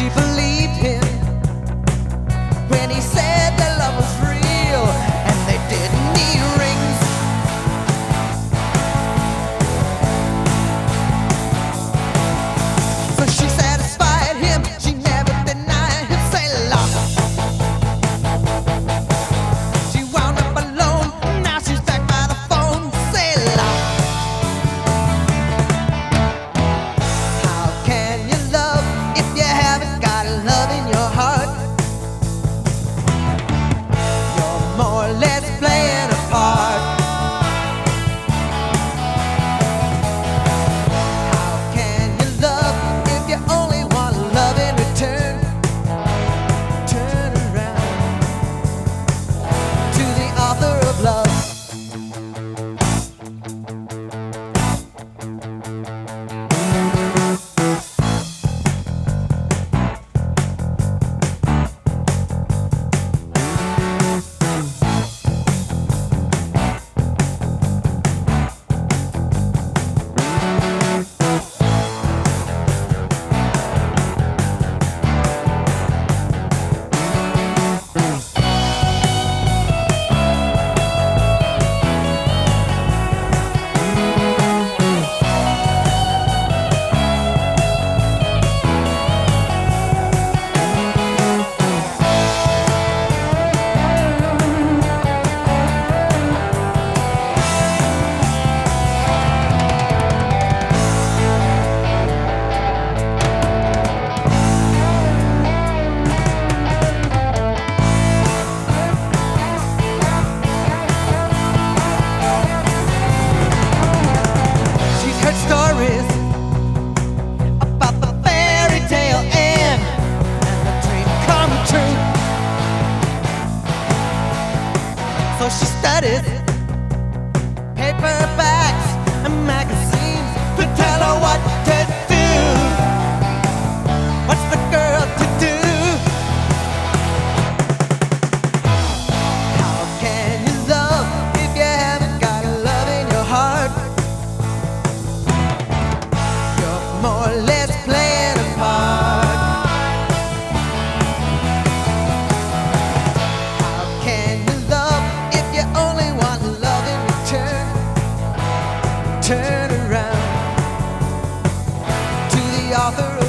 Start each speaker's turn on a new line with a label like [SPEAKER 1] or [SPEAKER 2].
[SPEAKER 1] She believed him when he said that love was real and they didn't need rings. So she satisfied him, she never denied him, say love. She wound up alone, now she's back by the phone, say love. How can you love if you haven't got love in your heart? You're more or less playing a part. How can you love if you only want love in return? Turn around to the author of love. Stories about the fairy tale end and the dream come true. So she studies paperbacks and magazines to tell her what to do. What's the girl to do? How can you love if you haven't got love in your heart? More or less playing a part. How can you love if you only want love in return? Turn around to the author